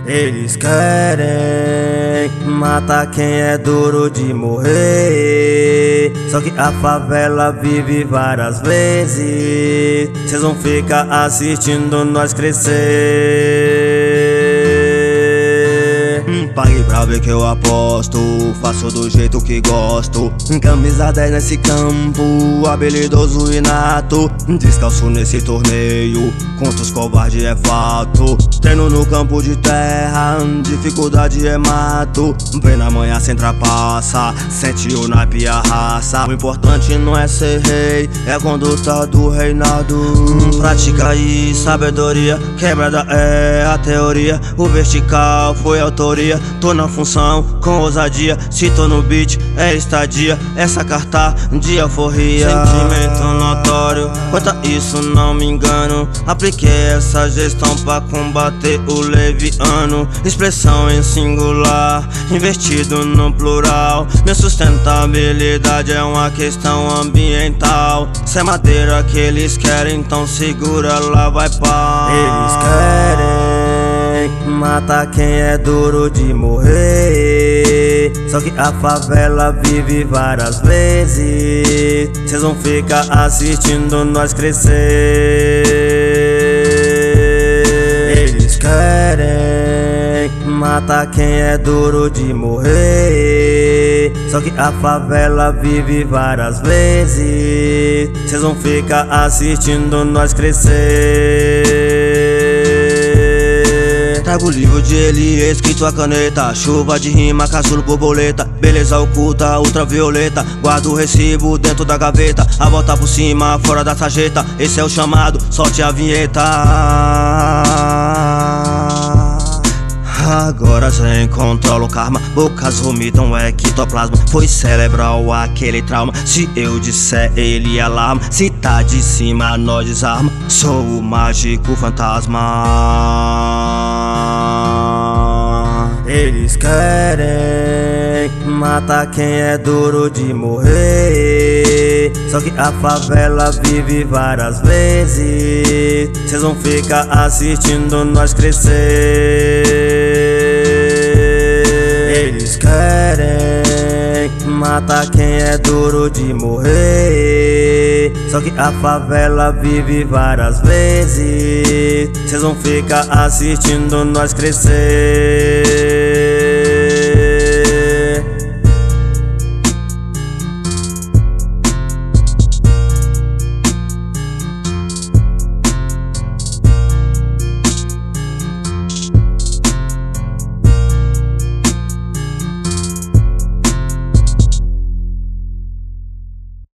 Eles querem matar quem é duro de morrer. Só que a favela vive várias vezes. Cês vão ficar assistindo nós crescer. Pague pra ver que eu aposto, faço do jeito que gosto. Camisa 10 nesse campo, habilidoso e nato. Descalço nesse torneio, contra os covardes é fato. Treino no campo de terra, dificuldade é mato. Vem na manhã sem trapaça, sente o naipe e a raça. O importante não é ser rei, é a conduta do reinado. Prática e sabedoria, quebrada é a teoria. O vertical foi autoria, tô na função com ousadia. Se tô no beat é estadia, essa carta de alforria. Sentimento notório, quanto a isso não me engano. Apliquei essa gestão pra combater o leviano. Expressão em singular, investido no plural. Minha sustentabilidade é uma questão ambiental. Se é madeira que eles querem, então segura, lá vai pau. Eles querem matar quem é duro de morrer. Só que a favela vive várias vezes. Cês vão ficar assistindo nós crescer. Eles querem matar quem é duro de morrer. Só que a favela vive várias vezes. Cês vão ficar assistindo nós crescer. Trago o livro de Eli, escrito a caneta. Chuva de rima, casulo, borboleta. Beleza oculta, ultravioleta. Guardo o recibo dentro da gaveta. A volta por cima, fora da sarjeta. Esse é o chamado, solte a vinheta. Agora cê controla o karma. Bocas vomitam ectoplasma. Foi cerebral aquele trauma. Se eu disser ele alarma. Se tá de cima nós desarma. Sou o mágico fantasma. Eles querem matar quem é duro de morrer. Só que a favela vive várias vezes. Cês vão ficar assistindo nós crescer. Eles querem matar quem é duro de morrer. Só que a favela vive várias vezes. Cês vão ficar assistindo nós crescer.